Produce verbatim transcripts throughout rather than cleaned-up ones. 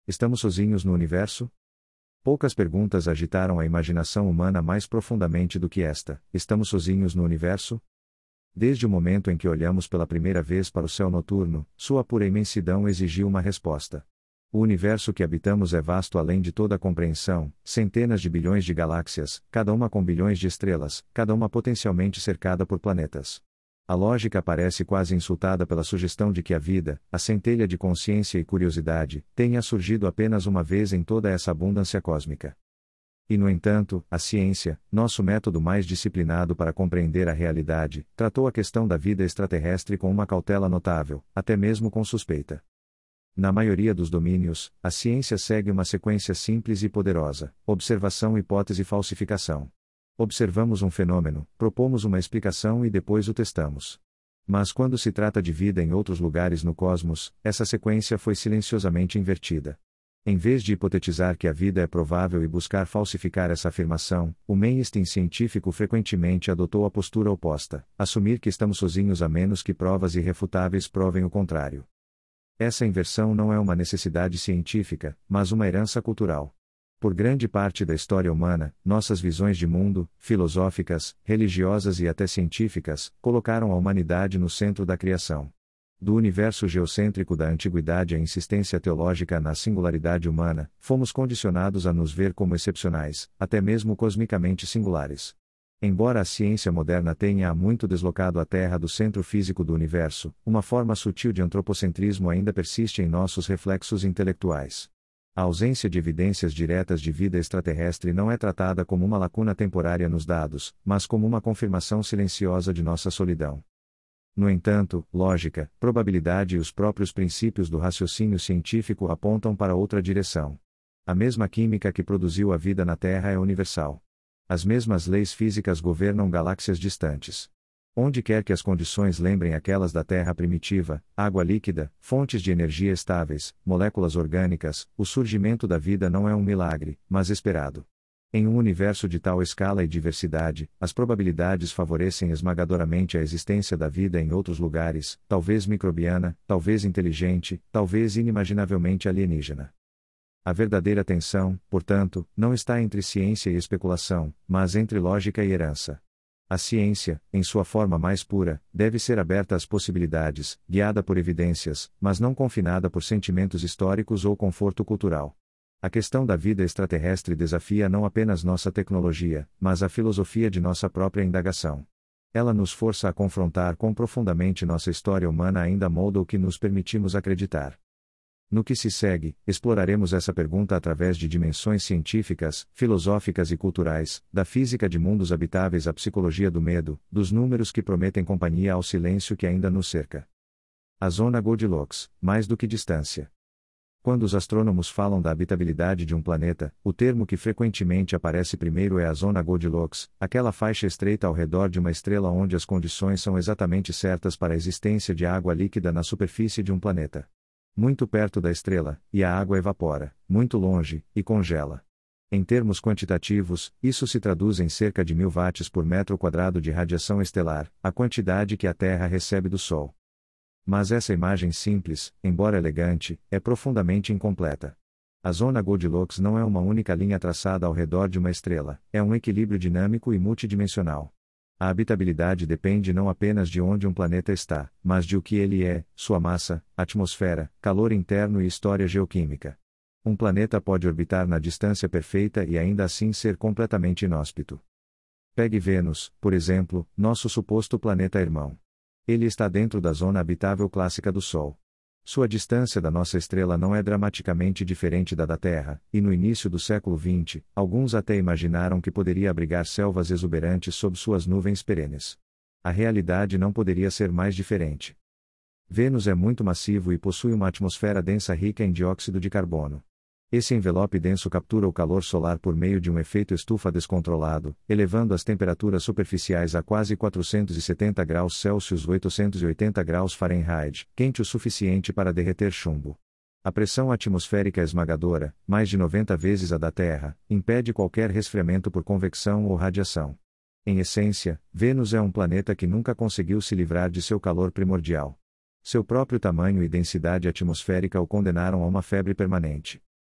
Estamos sozinhos no universo? Poucas perguntas agitaram a imaginação humana mais profundamente do que esta: estamos sozinhos no universo? Desde o momento em que olhamos pela primeira vez para o céu noturno, sua pura imensidão exigiu uma resposta. O universo que habitamos é vasto além de toda compreensão, centenas de bilhões de galáxias, cada uma com bilhões de estrelas, cada uma potencialmente cercada por planetas. A lógica parece quase insultada pela sugestão de que a vida, a centelha de consciência e curiosidade, tenha surgido apenas uma vez em toda essa abundância cósmica. E no entanto, a ciência, nosso método mais disciplinado para compreender a realidade, tratou a questão da vida extraterrestre com uma cautela notável, até mesmo com suspeita. Na maioria dos domínios, a ciência segue uma sequência simples e poderosa: observação, hipótese, falsificação. Observamos um fenômeno, propomos uma explicação e depois o testamos. Mas quando se trata de vida em outros lugares no cosmos, essa sequência foi silenciosamente invertida. Em vez de hipotetizar que a vida é provável e buscar falsificar essa afirmação, o mainstream científico frequentemente adotou a postura oposta: assumir que estamos sozinhos a menos que provas irrefutáveis provem o contrário. Essa inversão não é uma necessidade científica, mas uma herança cultural. Por grande parte da história humana, nossas visões de mundo, filosóficas, religiosas e até científicas, colocaram a humanidade no centro da criação. Do universo geocêntrico da antiguidade à insistência teológica na singularidade humana, fomos condicionados a nos ver como excepcionais, até mesmo cosmicamente singulares. Embora a ciência moderna tenha há muito deslocado a Terra do centro físico do universo, uma forma sutil de antropocentrismo ainda persiste em nossos reflexos intelectuais. A ausência de evidências diretas de vida extraterrestre não é tratada como uma lacuna temporária nos dados, mas como uma confirmação silenciosa de nossa solidão. No entanto, lógica, probabilidade e os próprios princípios do raciocínio científico apontam para outra direção. A mesma química que produziu a vida na Terra é universal. As mesmas leis físicas governam galáxias distantes. Onde quer que as condições lembrem aquelas da Terra primitiva, água líquida, fontes de energia estáveis, moléculas orgânicas, o surgimento da vida não é um milagre, mas esperado. Em um universo de tal escala e diversidade, as probabilidades favorecem esmagadoramente a existência da vida em outros lugares, talvez microbiana, talvez inteligente, talvez inimaginavelmente alienígena. A verdadeira tensão, portanto, não está entre ciência e especulação, mas entre lógica e herança. A ciência, em sua forma mais pura, deve ser aberta às possibilidades, guiada por evidências, mas não confinada por sentimentos históricos ou conforto cultural. A questão da vida extraterrestre desafia não apenas nossa tecnologia, mas a filosofia de nossa própria indagação. Ela nos força a confrontar quão profundamente nossa história humana ainda molda o que nos permitimos acreditar. No que se segue, exploraremos essa pergunta através de dimensões científicas, filosóficas e culturais, da física de mundos habitáveis à psicologia do medo, dos números que prometem companhia ao silêncio que ainda nos cerca. A zona Goldilocks, mais do que distância. Quando os astrônomos falam da habitabilidade de um planeta, o termo que frequentemente aparece primeiro é a zona Goldilocks, aquela faixa estreita ao redor de uma estrela onde as condições são exatamente certas para a existência de água líquida na superfície de um planeta. Muito perto da estrela, e a água evapora; muito longe, e congela. Em termos quantitativos, isso se traduz em cerca de mil watts por metro quadrado de radiação estelar, a quantidade que a Terra recebe do Sol. Mas essa imagem simples, embora elegante, é profundamente incompleta. A zona Goldilocks não é uma única linha traçada ao redor de uma estrela, é um equilíbrio dinâmico e multidimensional. A habitabilidade depende não apenas de onde um planeta está, mas de o que ele é, sua massa, atmosfera, calor interno e história geoquímica. Um planeta pode orbitar na distância perfeita e ainda assim ser completamente inóspito. Pegue Vênus, por exemplo, nosso suposto planeta irmão. Ele está dentro da zona habitável clássica do Sol. Sua distância da nossa estrela não é dramaticamente diferente da da Terra, e no início do século vinte, alguns até imaginaram que poderia abrigar selvas exuberantes sob suas nuvens perenes. A realidade não poderia ser mais diferente. Vênus é muito massivo e possui uma atmosfera densa rica em dióxido de carbono. Esse envelope denso captura o calor solar por meio de um efeito estufa descontrolado, elevando as temperaturas superficiais a quase quatrocentos e setenta graus Celsius (oitocentos e oitenta graus Fahrenheit), quente o suficiente para derreter chumbo. A pressão atmosférica esmagadora, mais de noventa vezes a da Terra, impede qualquer resfriamento por convecção ou radiação. Em essência, Vênus é um planeta que nunca conseguiu se livrar de seu calor primordial. Seu próprio tamanho e densidade atmosférica o condenaram a uma febre permanente.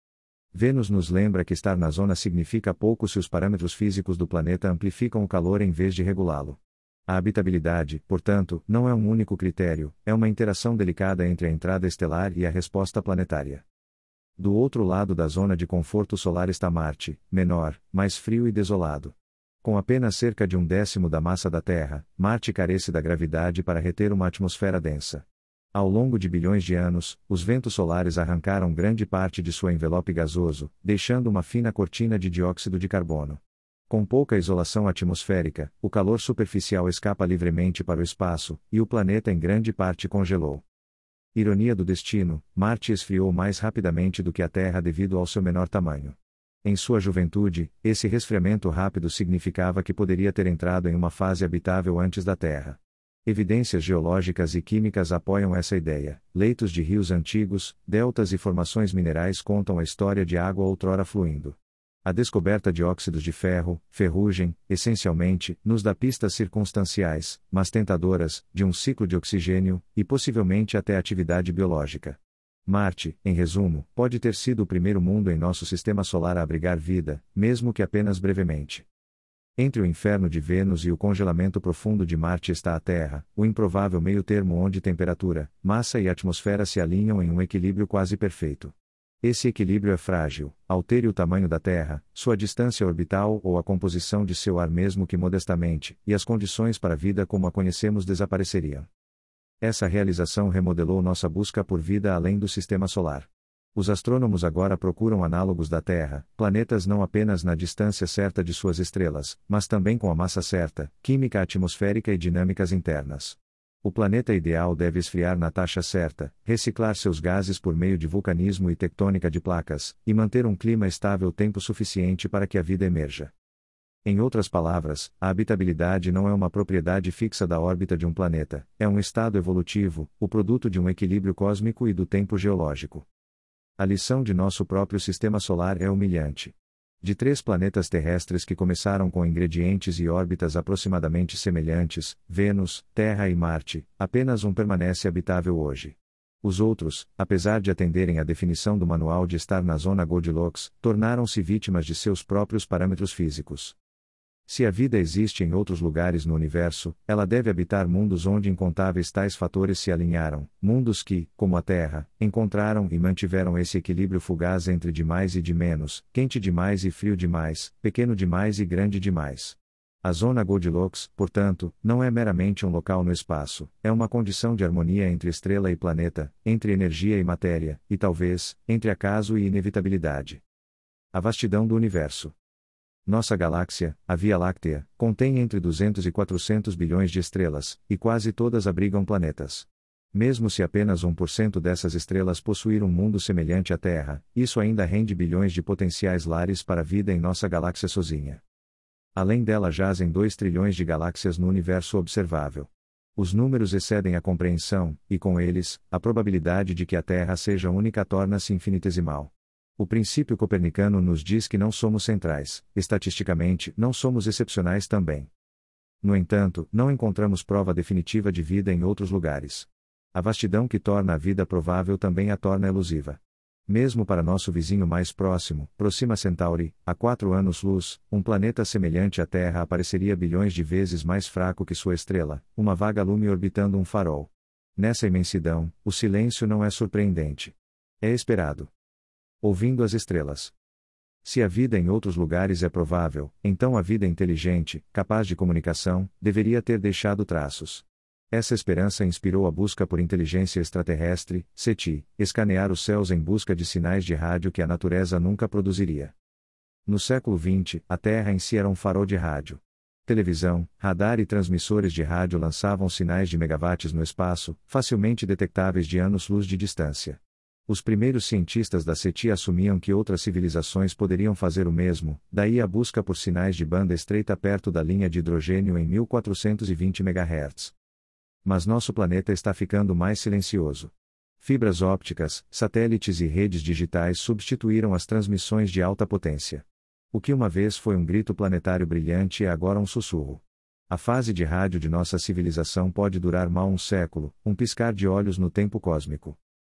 Vênus nos lembra que estar na zona significa pouco se os parâmetros físicos do planeta amplificam o calor em vez de regulá-lo. A habitabilidade, portanto, não é um único critério, é uma interação delicada entre a entrada estelar e a resposta planetária. Do outro lado da zona de conforto solar está Marte, menor, mais frio e desolado. Com apenas cerca de um décimo da massa da Terra, Marte carece da gravidade para reter uma atmosfera densa. Ao longo de bilhões de anos, os ventos solares arrancaram grande parte de seu envelope gasoso, deixando uma fina cortina de dióxido de carbono. Com pouca isolação atmosférica, o calor superficial escapa livremente para o espaço, e o planeta em grande parte congelou. Ironia do destino, Marte esfriou mais rapidamente do que a Terra devido ao seu menor tamanho. Em sua juventude, esse resfriamento rápido significava que poderia ter entrado em uma fase habitável antes da Terra. Evidências geológicas e químicas apoiam essa ideia. Leitos de rios antigos, deltas e formações minerais contam a história de água outrora fluindo. A descoberta de óxidos de ferro, ferrugem, essencialmente, nos dá pistas circunstanciais, mas tentadoras, de um ciclo de oxigênio, e possivelmente até atividade biológica. Marte, em resumo, pode ter sido o primeiro mundo em nosso sistema solar a abrigar vida, mesmo que apenas brevemente. Entre o inferno de Vênus e o congelamento profundo de Marte está a Terra, o improvável meio-termo onde temperatura, massa e atmosfera se alinham em um equilíbrio quase perfeito. Esse equilíbrio é frágil, altere o tamanho da Terra, sua distância orbital ou a composição de seu ar mesmo que modestamente, e as condições para a vida como a conhecemos desapareceriam. Essa realização remodelou nossa busca por vida além do sistema solar. Os astrônomos agora procuram análogos da Terra, planetas não apenas na distância certa de suas estrelas, mas também com a massa certa, química atmosférica e dinâmicas internas. O planeta ideal deve esfriar na taxa certa, reciclar seus gases por meio de vulcanismo e tectônica de placas, e manter um clima estável tempo suficiente para que a vida emerja. Em outras palavras, a habitabilidade não é uma propriedade fixa da órbita de um planeta, é um estado evolutivo, o produto de um equilíbrio cósmico e do tempo geológico. A lição de nosso próprio sistema solar é humilhante. De três planetas terrestres que começaram com ingredientes e órbitas aproximadamente semelhantes, Vênus, Terra e Marte, apenas um permanece habitável hoje. Os outros, apesar de atenderem à definição do manual de estar na zona Goldilocks, tornaram-se vítimas de seus próprios parâmetros físicos. Se a vida existe em outros lugares no universo, ela deve habitar mundos onde incontáveis tais fatores se alinharam, mundos que, como a Terra, encontraram e mantiveram esse equilíbrio fugaz entre de mais e de menos, quente demais e frio demais, pequeno demais e grande demais. A zona Goldilocks, portanto, não é meramente um local no espaço, é uma condição de harmonia entre estrela e planeta, entre energia e matéria, e talvez, entre acaso e inevitabilidade. A vastidão do universo. Nossa galáxia, a Via Láctea, contém entre duzentos e quatrocentos bilhões de estrelas, e quase todas abrigam planetas. Mesmo se apenas um por cento dessas estrelas possuir um mundo semelhante à Terra, isso ainda rende bilhões de potenciais lares para a vida em nossa galáxia sozinha. Além dela jazem dois trilhões de galáxias no universo observável. Os números excedem a compreensão, e com eles, a probabilidade de que a Terra seja única torna-se infinitesimal. O princípio copernicano nos diz que não somos centrais, estatisticamente, não somos excepcionais também. No entanto, não encontramos prova definitiva de vida em outros lugares. A vastidão que torna a vida provável também a torna elusiva. Mesmo para nosso vizinho mais próximo, Proxima Centauri, a quatro anos-luz, um planeta semelhante à Terra apareceria bilhões de vezes mais fraco que sua estrela, uma vaga lume orbitando um farol. Nessa imensidão, o silêncio não é surpreendente. É esperado. Ouvindo as estrelas. Se a vida em outros lugares é provável, então a vida inteligente, capaz de comunicação, deveria ter deixado traços. Essa esperança inspirou a busca por inteligência extraterrestre, SETI, escanear os céus em busca de sinais de rádio que a natureza nunca produziria. No século vinte, a Terra em si era um farol de rádio. Televisão, radar e transmissores de rádio lançavam sinais de megawatts no espaço, facilmente detectáveis de anos-luz de distância. Os primeiros cientistas da SETI assumiam que outras civilizações poderiam fazer o mesmo, daí a busca por sinais de banda estreita perto da linha de hidrogênio em mil quatrocentos e vinte megahertz. Mas nosso planeta está ficando mais silencioso. Fibras ópticas, satélites e redes digitais substituíram as transmissões de alta potência. O que uma vez foi um grito planetário brilhante é agora um sussurro. A fase de rádio de nossa civilização pode durar mal um século, um piscar de olhos no tempo cósmico.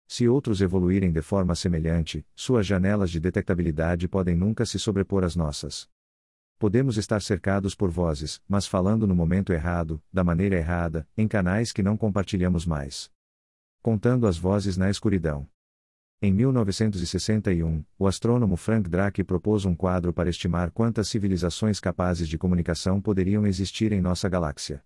Se outros evoluírem de forma semelhante, suas janelas de detectabilidade podem nunca se sobrepor às nossas. Podemos estar cercados por vozes, mas falando no momento errado, da maneira errada, em canais que não compartilhamos mais. Contando as vozes na escuridão. Em mil novecentos e sessenta e um, o astrônomo Frank Drake propôs um quadro para estimar quantas civilizações capazes de comunicação poderiam existir em nossa galáxia.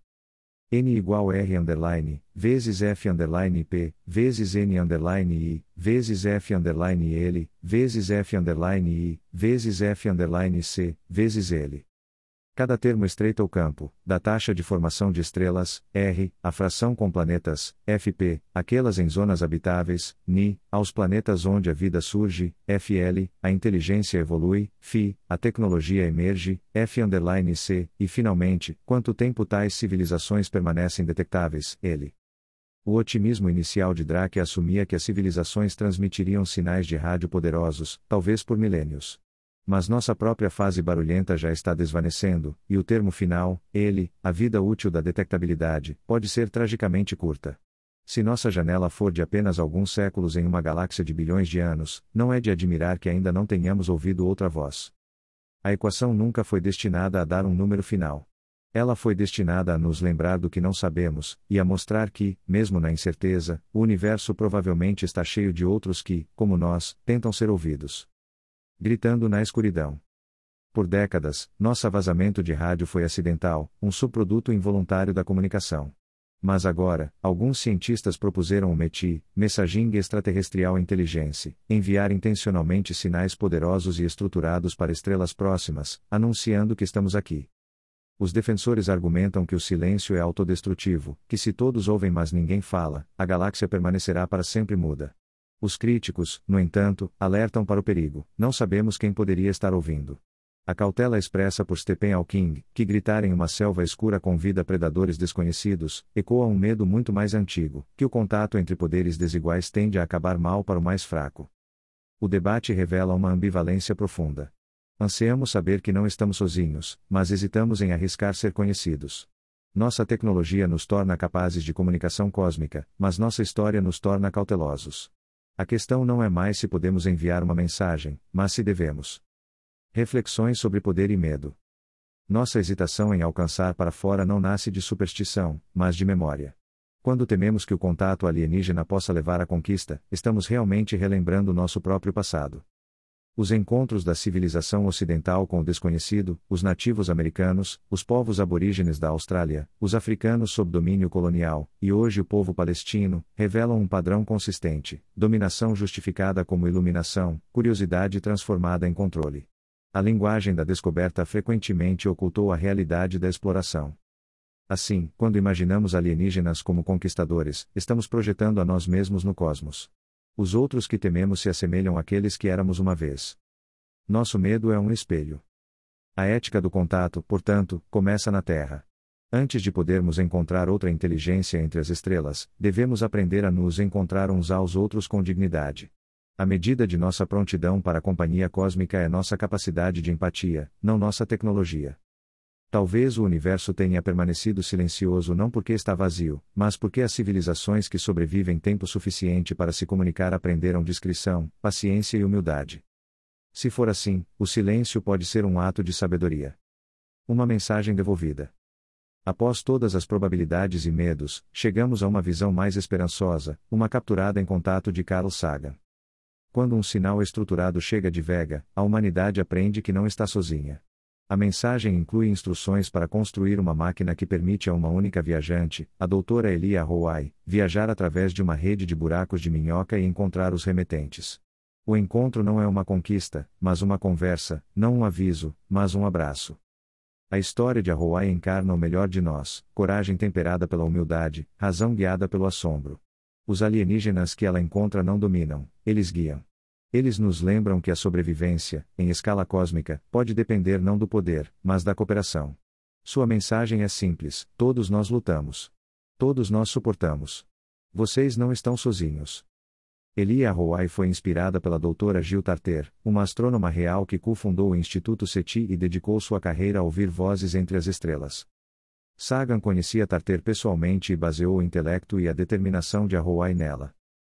N igual R underline, vezes F underline P, vezes N underline I, vezes F underline L, vezes F underline I, vezes F underline C, vezes L. Cada termo estreita o campo, da taxa de formação de estrelas, R, a fração com planetas, F P, aquelas em zonas habitáveis, Ni, aos planetas onde a vida surge, F L, a inteligência evolui, Φ, a tecnologia emerge, F underline C, e finalmente, quanto tempo tais civilizações permanecem detectáveis, L. O otimismo inicial de Drake assumia que as civilizações transmitiriam sinais de rádio poderosos, talvez por milênios. Mas nossa própria fase barulhenta já está desvanecendo, e o termo final, ele, a vida útil da detectabilidade, pode ser tragicamente curta. Se nossa janela for de apenas alguns séculos em uma galáxia de bilhões de anos, não é de admirar que ainda não tenhamos ouvido outra voz. A equação nunca foi destinada a dar um número final. Ela foi destinada a nos lembrar do que não sabemos, e a mostrar que, mesmo na incerteza, o universo provavelmente está cheio de outros que, como nós, tentam ser ouvidos. Gritando na escuridão. Por décadas, nosso vazamento de rádio foi acidental, um subproduto involuntário da comunicação. Mas agora, alguns cientistas propuseram o M E T I, Messaging Extraterrestrial Intelligence, enviar intencionalmente sinais poderosos e estruturados para estrelas próximas, anunciando que estamos aqui. Os defensores argumentam que o silêncio é autodestrutivo, que se todos ouvem mas ninguém fala, a galáxia permanecerá para sempre muda. Os críticos, no entanto, alertam para o perigo, não sabemos quem poderia estar ouvindo. A cautela expressa por Stephen Hawking, que gritar em uma selva escura convida predadores desconhecidos, ecoa um medo muito mais antigo, que o contato entre poderes desiguais tende a acabar mal para o mais fraco. O debate revela uma ambivalência profunda. Ansiamos saber que não estamos sozinhos, mas hesitamos em arriscar ser conhecidos. Nossa tecnologia nos torna capazes de comunicação cósmica, mas nossa história nos torna cautelosos. A questão não é mais se podemos enviar uma mensagem, mas se devemos. Reflexões sobre poder e medo. Nossa hesitação em alcançar para fora não nasce de superstição, mas de memória. Quando tememos que o contato alienígena possa levar à conquista, estamos realmente relembrando nosso próprio passado. Os encontros da civilização ocidental com o desconhecido, os nativos americanos, os povos aborígenes da Austrália, os africanos sob domínio colonial, e hoje o povo palestino, revelam um padrão consistente: dominação justificada como iluminação, curiosidade transformada em controle. A linguagem da descoberta frequentemente ocultou a realidade da exploração. Assim, quando imaginamos alienígenas como conquistadores, estamos projetando a nós mesmos no cosmos. Os outros que tememos se assemelham àqueles que éramos uma vez. Nosso medo é um espelho. A ética do contato, portanto, começa na Terra. Antes de podermos encontrar outra inteligência entre as estrelas, devemos aprender a nos encontrar uns aos outros com dignidade. A medida de nossa prontidão para a companhia cósmica é nossa capacidade de empatia, não nossa tecnologia. Talvez o universo tenha permanecido silencioso não porque está vazio, mas porque as civilizações que sobrevivem tempo suficiente para se comunicar aprenderam discrição, paciência e humildade. Se for assim, o silêncio pode ser um ato de sabedoria. Uma mensagem devolvida. Após todas as probabilidades e medos, chegamos a uma visão mais esperançosa, uma capturada em contato de Carl Sagan. Quando um sinal estruturado chega de Vega, a humanidade aprende que não está sozinha. A mensagem inclui instruções para construir uma máquina que permite a uma única viajante, a doutora Elia Howai, viajar através de uma rede de buracos de minhoca e encontrar os remetentes. O encontro não é uma conquista, mas uma conversa, não um aviso, mas um abraço. A história de Howai encarna o melhor de nós, coragem temperada pela humildade, razão guiada pelo assombro. Os alienígenas que ela encontra não dominam, eles guiam. Eles nos lembram que a sobrevivência, em escala cósmica, pode depender não do poder, mas da cooperação. Sua mensagem é simples: todos nós lutamos. Todos nós suportamos. Vocês não estão sozinhos. Elia Howai foi inspirada pela doutora Jill Tarter, uma astrônoma real que cofundou o Instituto SETI e dedicou sua carreira a ouvir vozes entre as estrelas. Sagan conhecia Tarter pessoalmente e baseou o intelecto e a determinação de Howai nela.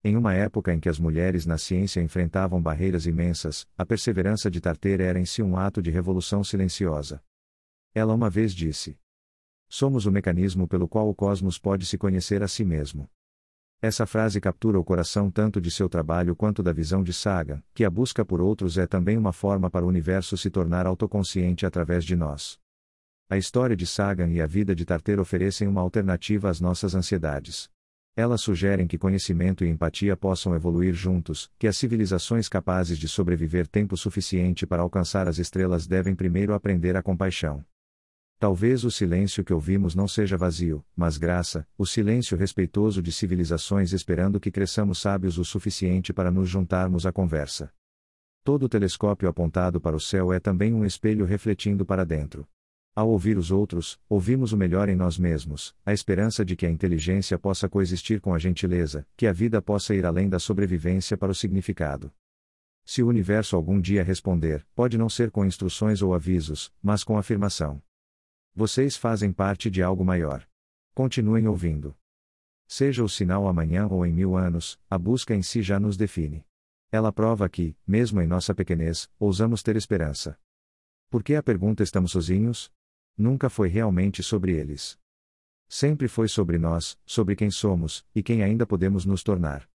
Em uma época em que as mulheres na ciência enfrentavam barreiras imensas, a perseverança de Tarter era em si um ato de revolução silenciosa. Ela uma vez disse: "Somos o mecanismo pelo qual o cosmos pode se conhecer a si mesmo." Essa frase captura o coração tanto de seu trabalho quanto da visão de Sagan, que a busca por outros é também uma forma para o universo se tornar autoconsciente através de nós. A história de Sagan e a vida de Tarter oferecem uma alternativa às nossas ansiedades. Elas sugerem que conhecimento e empatia possam evoluir juntos, que as civilizações capazes de sobreviver tempo suficiente para alcançar as estrelas devem primeiro aprender a compaixão. Talvez o silêncio que ouvimos não seja vazio, mas graça, o silêncio respeitoso de civilizações esperando que cresçamos sábios o suficiente para nos juntarmos à conversa. Todo telescópio apontado para o céu é também um espelho refletindo para dentro. Ao ouvir os outros, ouvimos o melhor em nós mesmos, a esperança de que a inteligência possa coexistir com a gentileza, que a vida possa ir além da sobrevivência para o significado. Se o universo algum dia responder, pode não ser com instruções ou avisos, mas com afirmação. Vocês fazem parte de algo maior. Continuem ouvindo. Seja o sinal amanhã ou em mil anos, a busca em si já nos define. Ela prova que, mesmo em nossa pequenez, ousamos ter esperança. Por que a pergunta "estamos sozinhos?" Nunca foi realmente sobre eles. Sempre foi sobre nós, sobre quem somos, e quem ainda podemos nos tornar.